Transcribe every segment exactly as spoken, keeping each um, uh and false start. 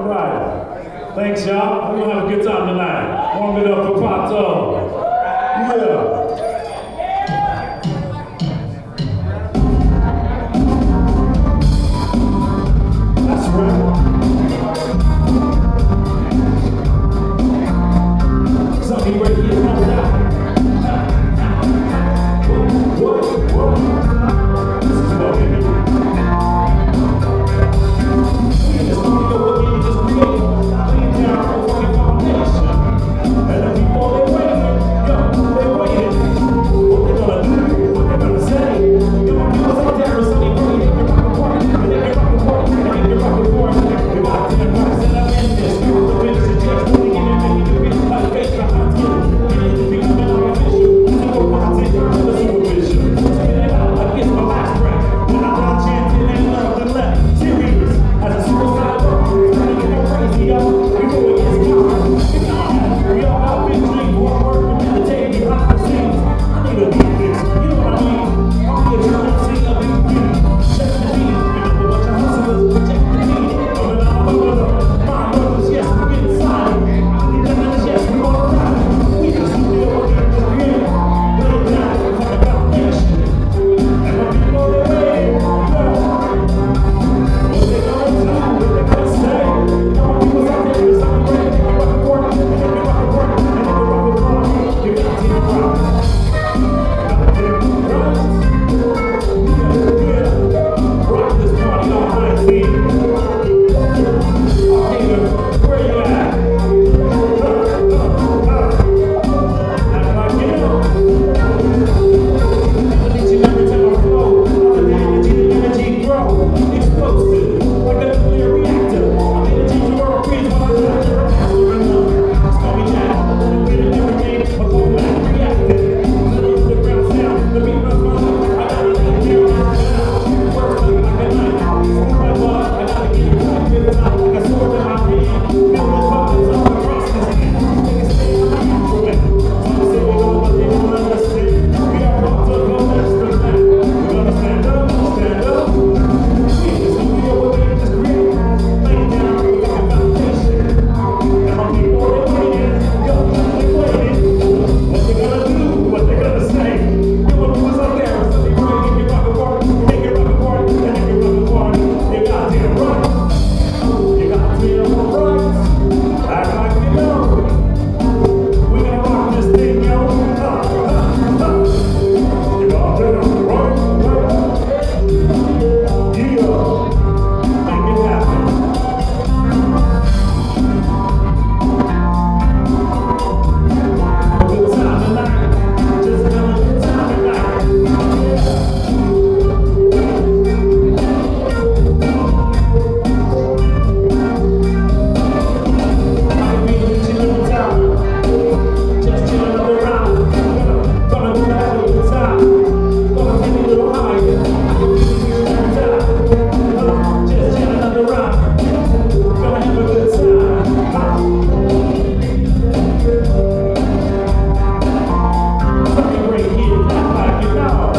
right. Thanks, y'all. We're gonna have a good time tonight. Warm it up for Pato. Yeah. That's right. Something ready to get pumped out. What? What? This is what we do. We just don't know what we just created. Laying down a fucking foundation. And the people, they waiting. Yo, they waiting. What they gonna do? What they gonna say? Yo, you was out there, somebody bring it. They can rock a party. And they can rock a party. And they can rock a party. You got ten bucks and I'm in this. You the witness and just putting it in and you can be like fake behind you. And it can be coming on official. Super content to the supervision. Spit it out like it's my last breath. When I'm done chanting and love and left. Serious. As a suicide worker, it's gonna get more crazy, yo. We know it gets gone. It's not happening. We all have big dreams. We're working, meditating behind the scenes. I need a beat fix. You know what I mean? I'm the eternal sing of the beat. Check the beat. A bunch of hustlers, check the beat. Coming out of the my brothers, yes, we're getting signed. The diamonds, yes, we're gonna ride. We just do it, we're gonna just get it. Lay it down, we're talking about nation. And my people, they're ready. Yo. What they gonna do? What they gonna say? All my people's out there, it's not great. They can rock a party, and they can rock a party, and they can rock a party. You got to rock. You got to rock. Yeah, yeah. Rock this party all night, see? Nigga, where you at? Act like you know. Each and every time I flow, I'm the energy, the energy grow. Explosive, like a nuclear reactor. I'm energy to world freeze while I do it. It's gonna be jacked. A little bit of everything, a whole lot reactive. Little underground sound, the beat runs my life. I gotta lay it down now. Work like a knife. Smooth my blood, I gotta get it right this time. Like a sword in my hand. Feel the buttons all across this hand. Niggas stay on my instrument. Some say they know, but they don't understand. We are about to go extra man. We're gonna stand up, stand up. We in the studio, what they just create. Laying down a fucking foundation. And my people, they waiting. Yo, they waiting. What they gonna do? What they gonna say? You want to what's up there? Somebody bring it, you rock a party. They can rock a party, and they can rock a party. You goddamn right. You goddamn right. Act like you know. We gonna rock this thing, yo. Uh, uh, uh. You goddamn right. Yeah. Make it happen. A good time tonight. Just another good time tonight. Yeah. I be chillin' on top, just chillin' up around. Gonna do that a good time. Gonna take it a little higher. I can be chillin' on top, just chillin' up around. Gonna have a good time. Something right here, act like you know.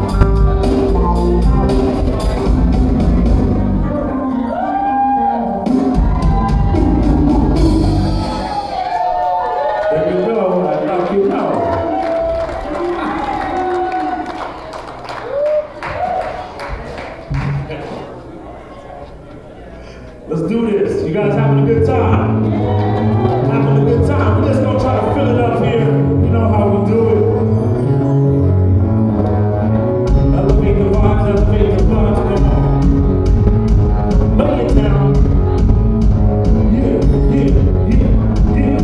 There you go, act like you know. Let's do this. You guys having a good time? Having a good time. We're just gonna try to fill it up here. You know how we do it. Elevate the vibes, elevate the vibes. Come on. Lay it down. Yeah, yeah, yeah, yeah.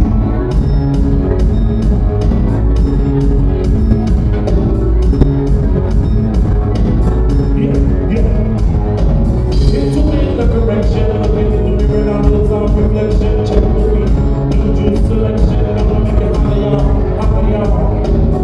Yeah, yeah. Into it, the correction, elevate the lyric on the top reflection. Check the beat, new juice selection. I'm gonna make it higher, higher.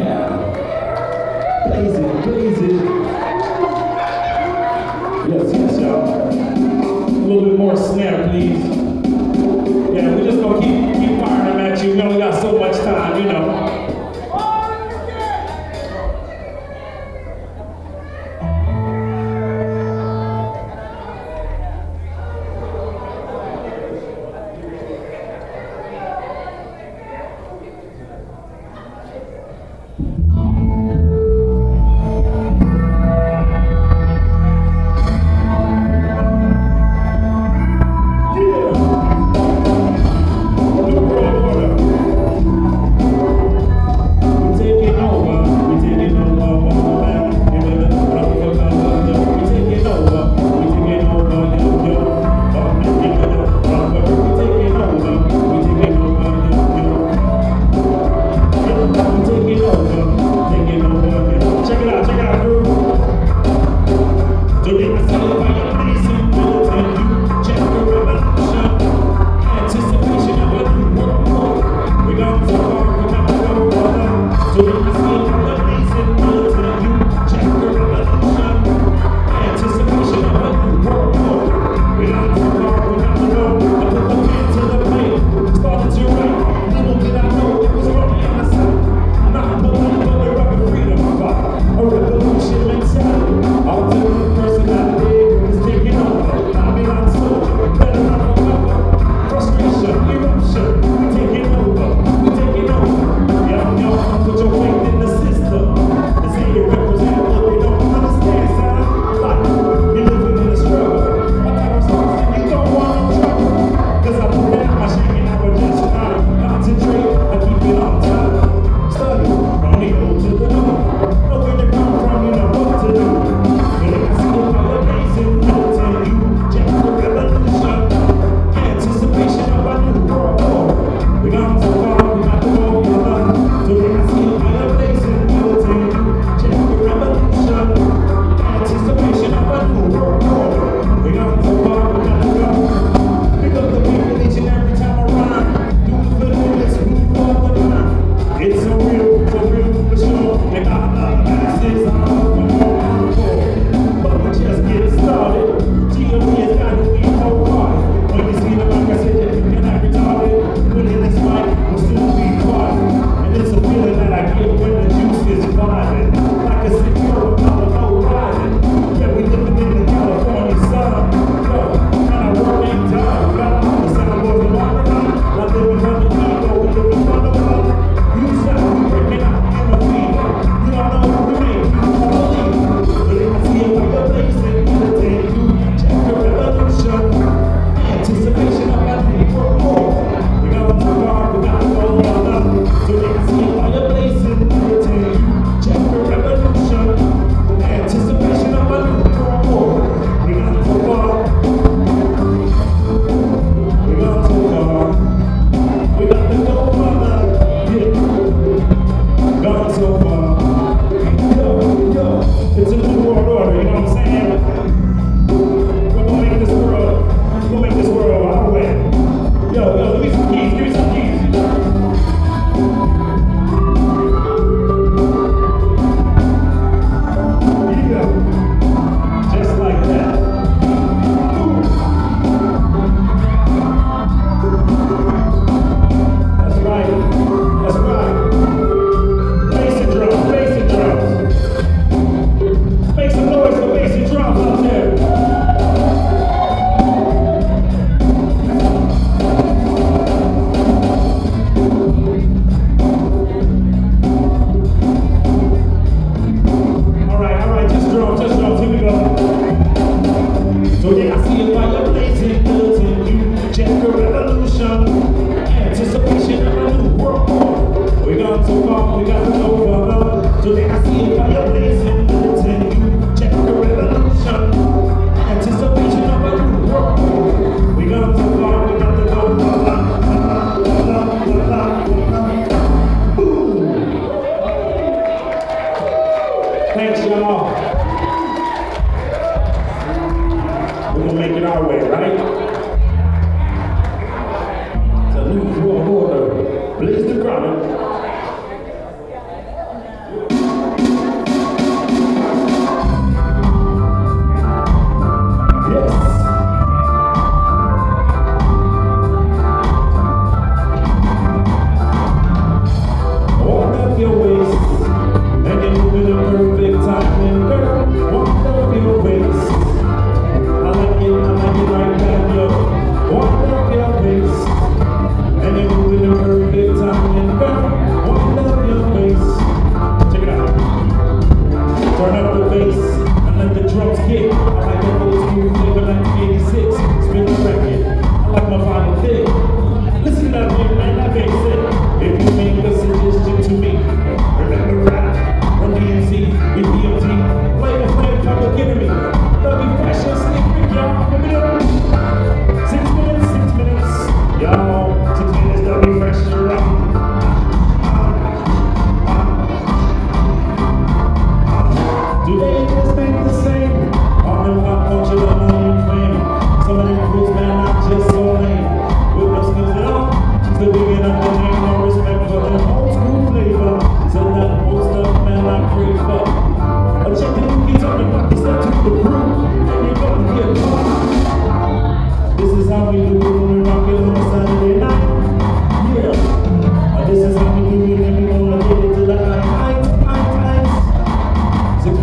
Yeah. Blaze it, blaze it. Yes, yes, y'all. A little bit more snare, please. Yeah, we're just gonna keep, keep firing them at you. You know, we got so much time, you know.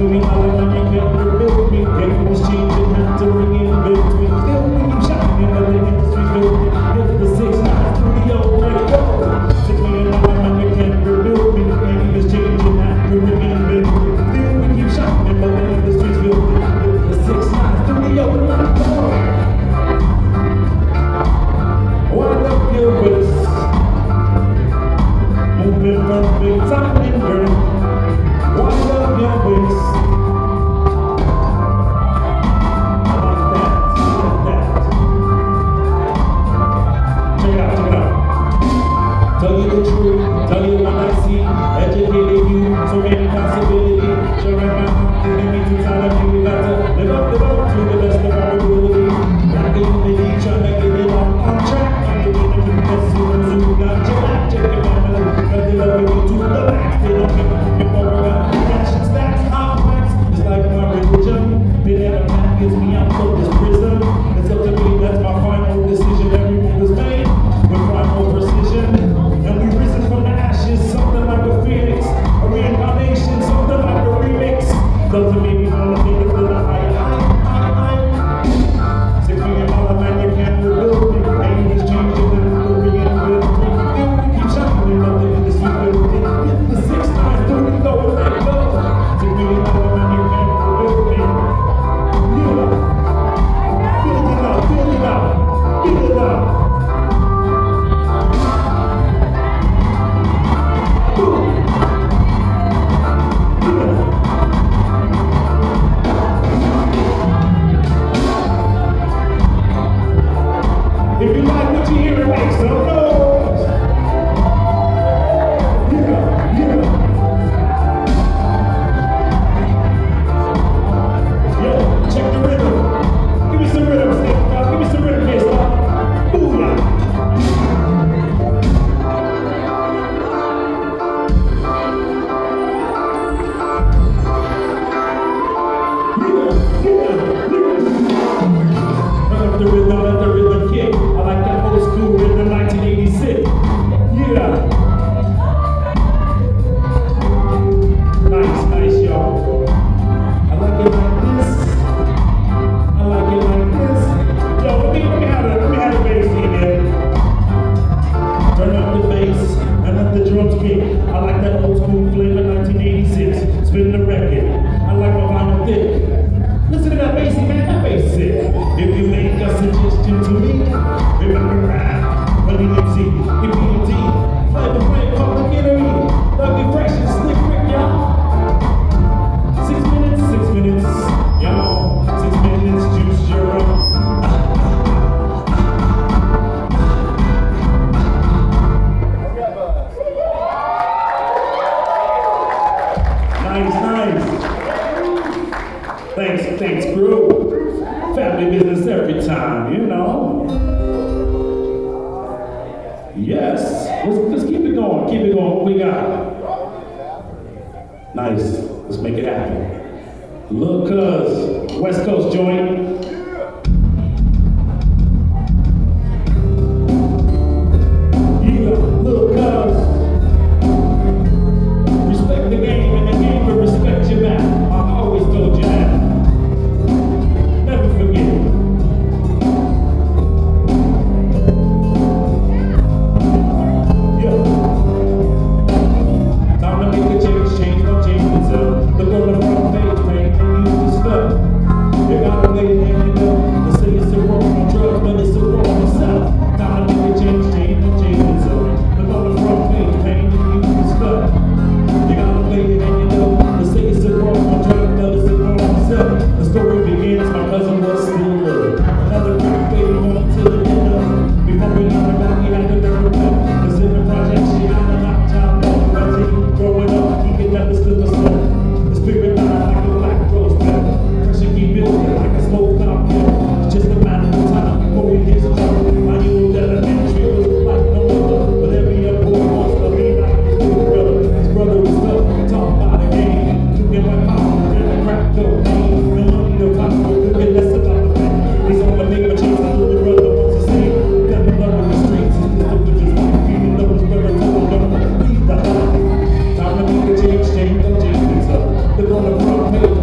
They're on the front page.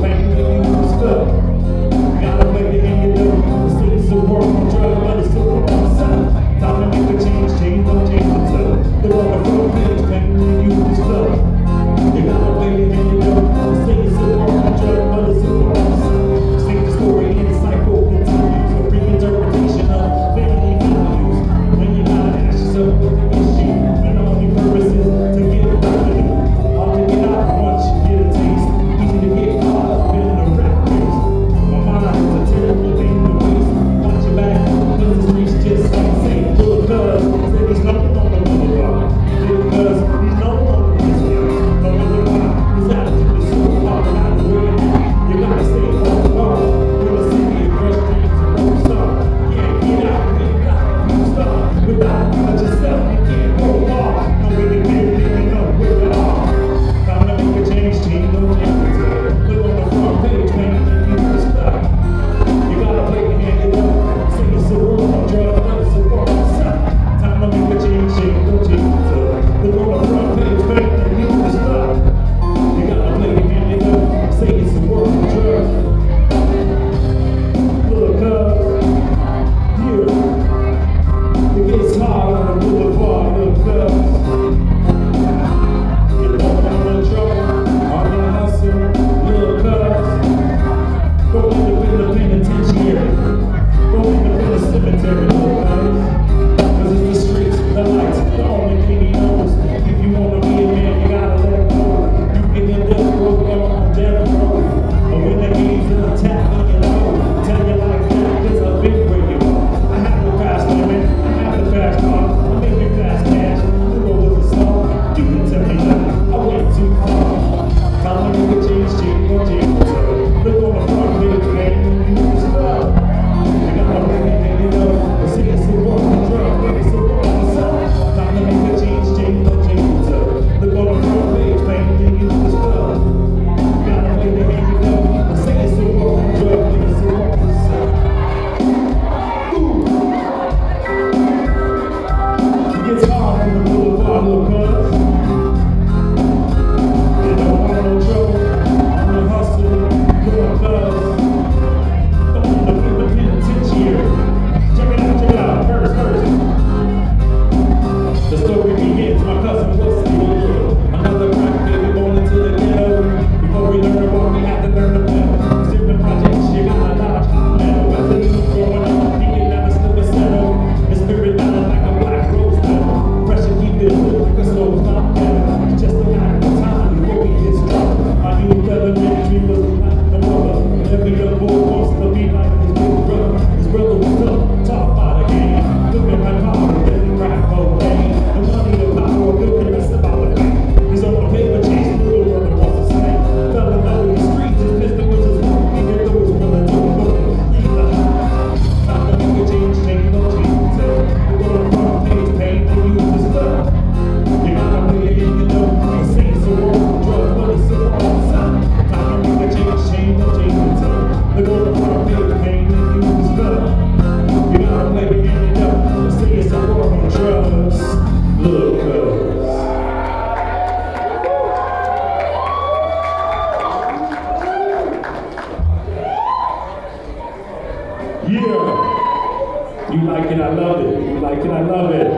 like it. I love it.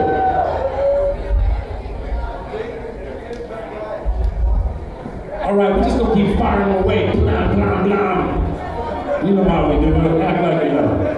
All right, we're just gonna keep firing away. Blah, blah, blah. You know how we do it. Act like you know.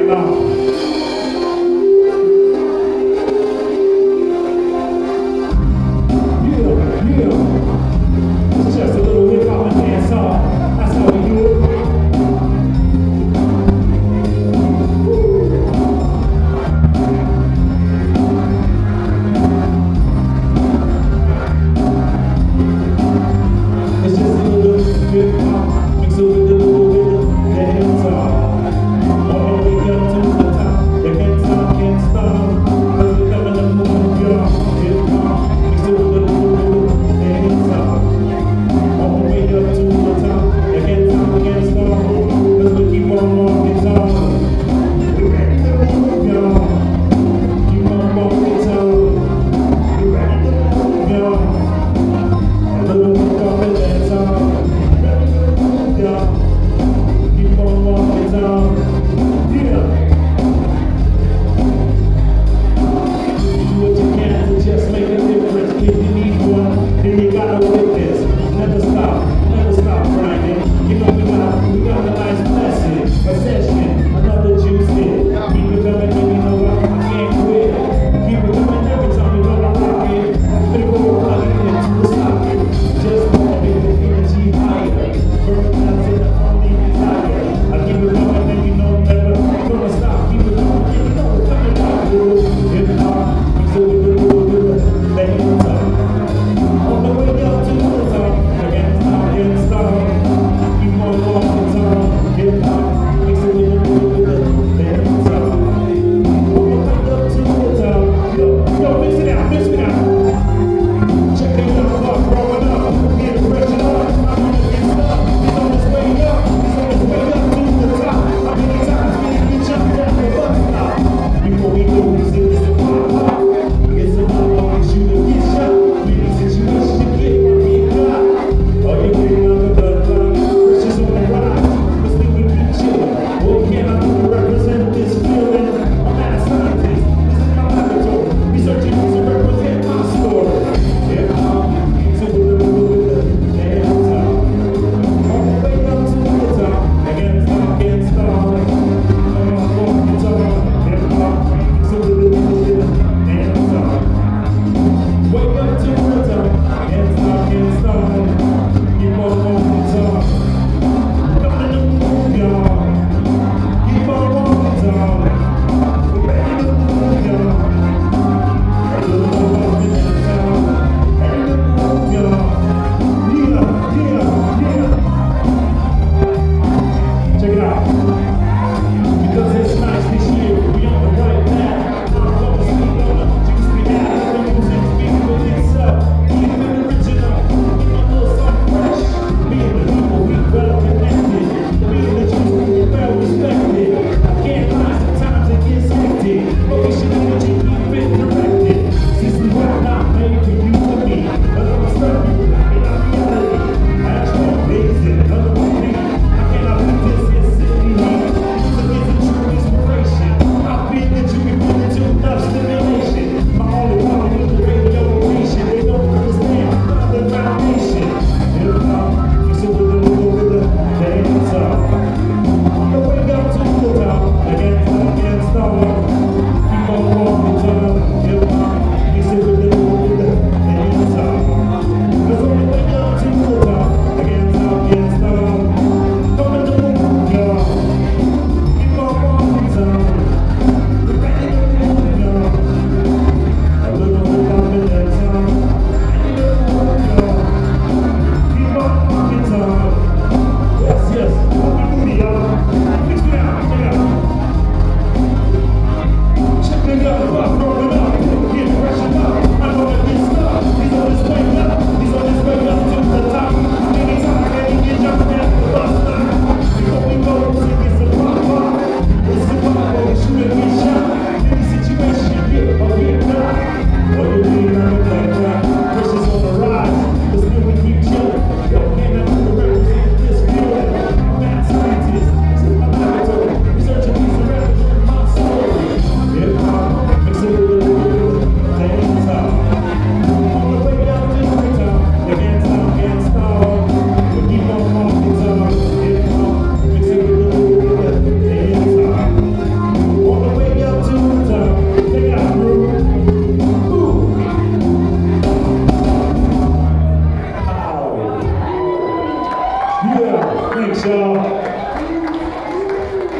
night long. Yeah, yeah. It's just a little hip hop and dance song. That's how we do it. It's just a little hip hop mixed with a little bit of dance song. All the way up to the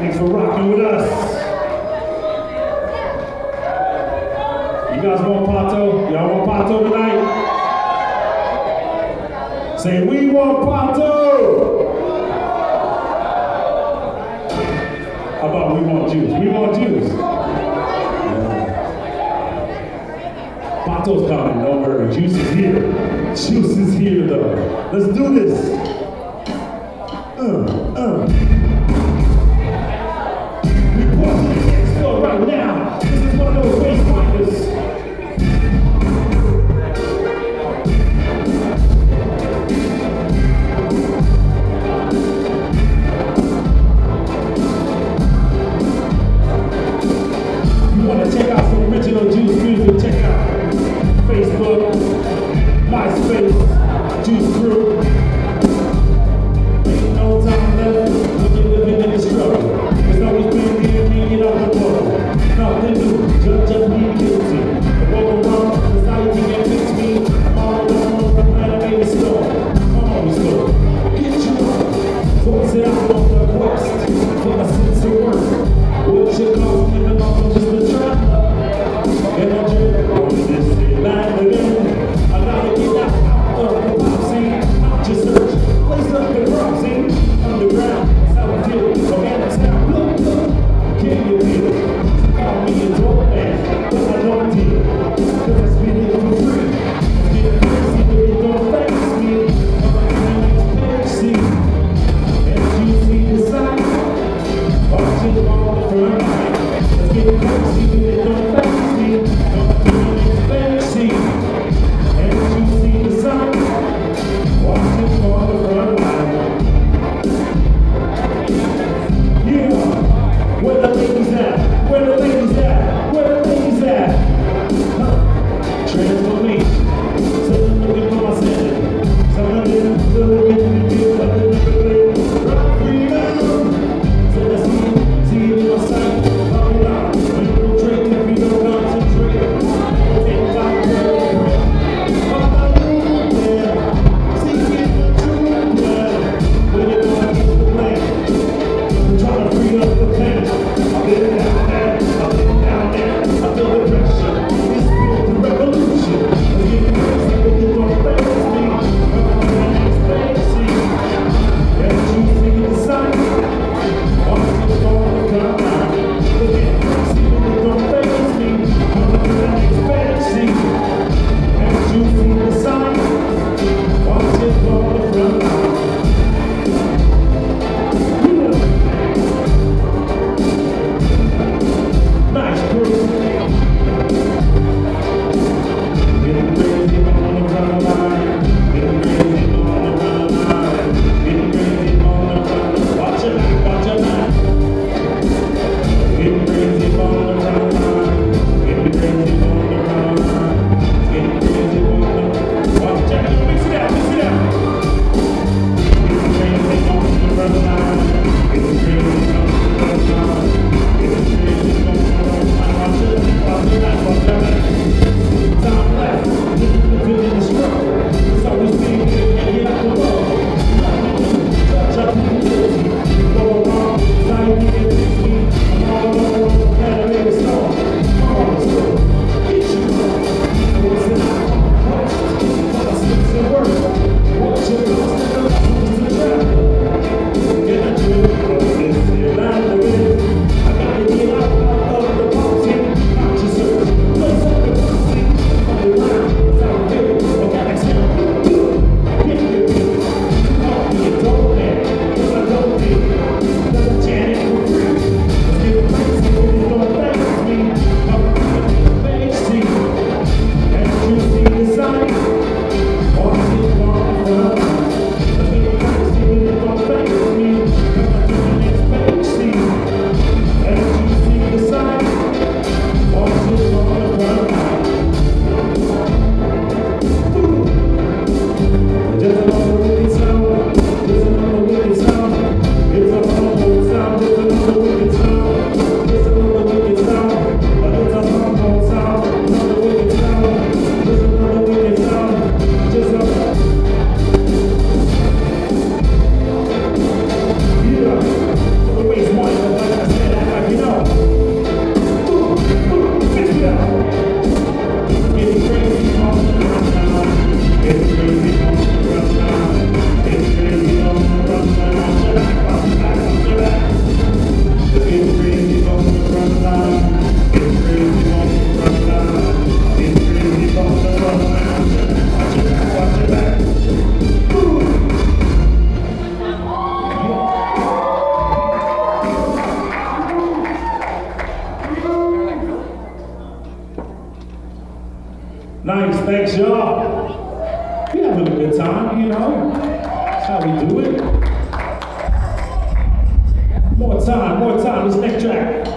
Thanks for rocking with us. You guys want Pato? Y'all want Pato tonight? Say, we want Pato! How about we want juice? We want juice. Yeah. Pato's coming, don't worry. Juice is here. Juice is here though. Let's do this. Uh, uh. We want to the next floor right now. This is one of those wastefinders. Check out some original Juice music. Check out Facebook, MySpace, Juice Crew. Ain't no time left when you're living in the struggle. It's always been here, me, get out the bubble. Nothing new, judge and be guilty. The world around, society can fix me. I'm all alone, the planet made a storm. I'm always slow. Get you up. So I say I'm on the quest for a sense of worth. What you call living off of just a trap? And I'm just on this line again. I gotta get out of the pop scene. I'm just searching, place up the rock scene. Underground, that's how I feel. Organic sound, look, look. Can you feel it? Call me a dope man, but I don't deal. Cause I spit it for free. Get crazy, but it don't face me. I'm a next scene. And you see the sign. Watching on the front line. Let's get crazy, but it don't face me. Come to the next fantasy. And you see the sign. Watching on the front line. Yeah. Where the ladies at? Where the ladies at? Where the ladies at? Huh. Transformation. So I'm looking for my sanity. So I'm looking for the living feel like a little bit. Rock freedom. So let's see, see it in my sight. Thanks, y'all. We having a good time, you know. That's how we do it. More time, more time. This next track.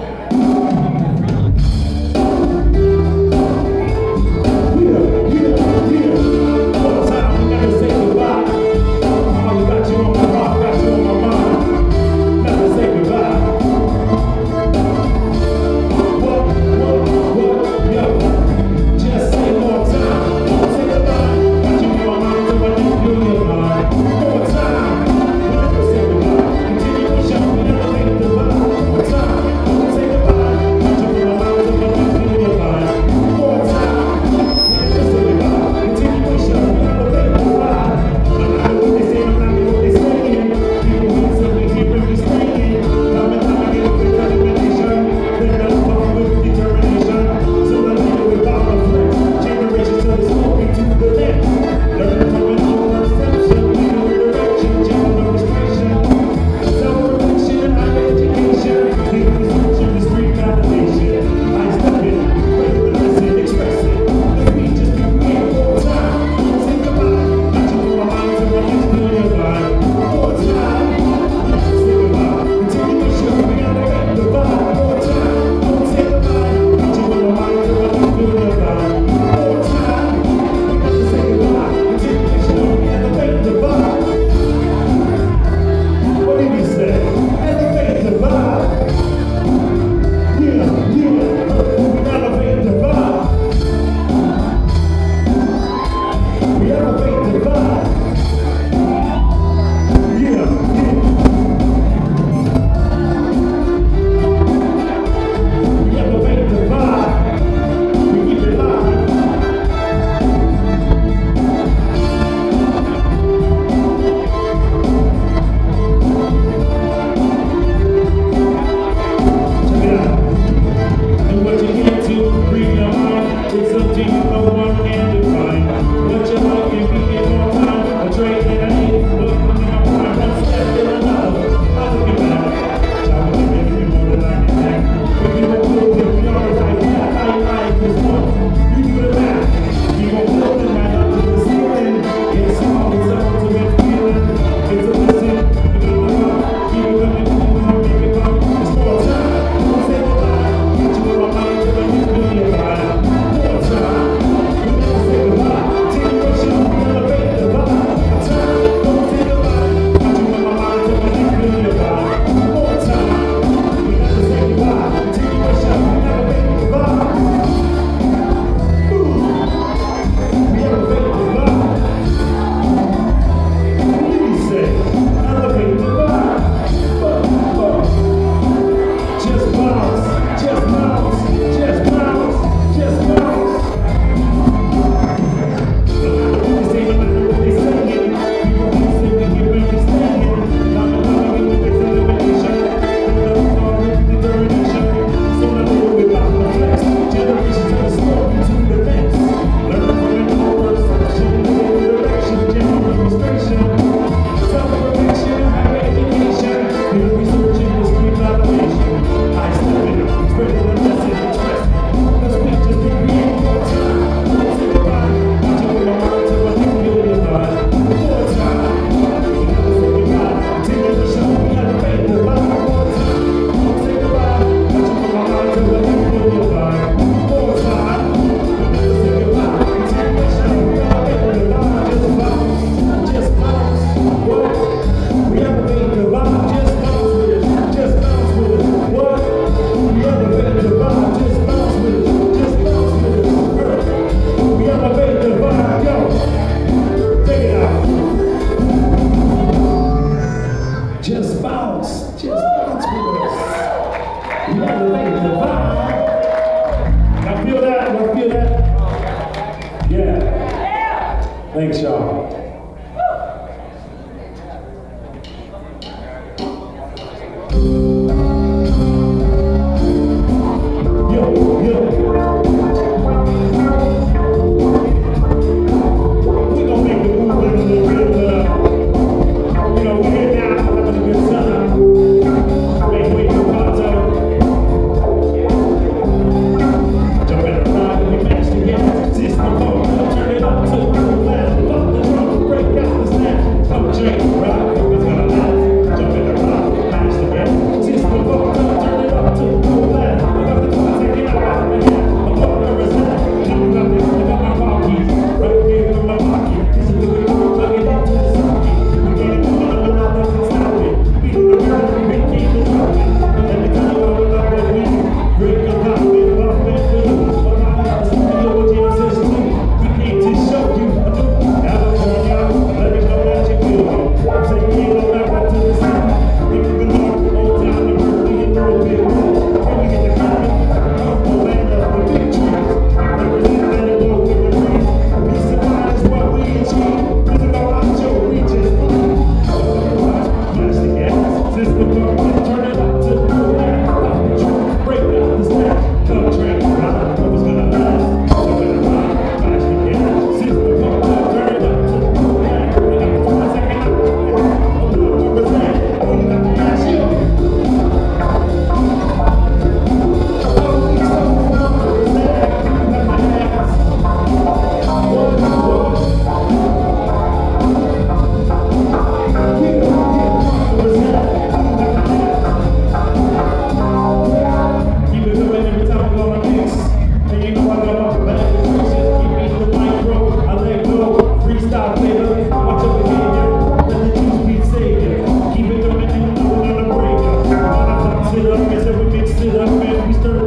Yeah, yeah, yeah. More time. We never say goodbye. Oh, you got you on my heart, got you on my mind. Never say goodbye. What, what, what, yo. Just say more time. Don't say goodbye. Got you on my mind, so I just feel your mind. More time. We never say goodbye. Continue to show me never say goodbye. More time. Don't say goodbye. Got you on my mind, so I just feel your mind. More time. We never say goodbye. Continue to show me never say goodbye. I'm not what they say, I'm not what they saying. People who say they can't really staying. Time and time again, with determination. Then they'll come with determination. So let's get it without the flex. Generations till it's moving to the next. Learn from an old perception. We know the direction, change the restriction. Self-reflection, higher education. Legal research, the street validation. I step in, break the lesson, express it. The speech is being made more time. Don't say goodbye. Got you on my mind, so I just feel your vibe. More time. Don't say goodbye. Continue to show me how to make the vibe. More time. Don't say goodbye. Got you on my mind, so I just feel your vibe. More time. Don't say goodbye. Continue to show me how to make the vibe. What did he say? Elevate the vibe. Yeah, yeah. Elevate the vibe. We elevate the vibe. Yeah, yeah. We elevate the vibe. We keep it live. Check it out. Do what you can to free your mind. It's something no one can define. What you like and be in more time. A trade that I need. Look in my prime. One step to another. I look it back. Try to make it more than I can act. We can go good if we are right. Yeah, I like this one. You do the math. You gon' build it right up to the ceiling. It's all it's ultimate feeling. It's a listen. You need to come. Keep it coming. Keep it coming. Make it come. It's more time. Don't say goodbye. Got you on my mind, so I just feel your vibe. More time. We never say goodbye. Continue to show me elevate the vibe. More time. Don't say goodbye. Got you on my mind, so I just feel your vibe. More time. We never say goodbye. Continue to show me elevate the vibe. Ooh. We elevate the vibe. What did he say? Elevate the vibe. Uh, uh. Just bounce, just bounce, just bounce, just bounce. No matter what they say, no matter what they saying, people who say we can really stand it. Time and time again with this elimination, with the start with determination. So now they will be back to flex. Generations of the story to the next. Learn from an old perception, legal direction, general demonstration. Self-reflection, higher education. Legal research, industry validation. I step in, spreading the message, expressing. The speech is being made more time. Don't say goodbye. Got you on my mind, so I just feel your vibe. More time. We never say goodbye. Continue to show me elevate the vibe. More time. Don't say goodbye. Got you on my mind, so I just feel your vibe. More time. We never say goodbye. Continue to show me elevate the vibe. Just bounce, just bounce. What? We elevate the vibe. Just bounce with it. Just bounce with it. What? We elevate the vibe. Just bounce with it. Just bounce with it. We elevate the vibe. Yo, take it out. Just bounce. Just bounce with us. We elevate the vibe. Y'all feel that? Y'all feel that? Yeah. Thanks, y'all. Yo, yo. We gon' make the move a little real love. You know, we're here now, having a good time. Make way for Pato. Jump in the ride, we match together. System, it up, yes, we mix it up, and we stir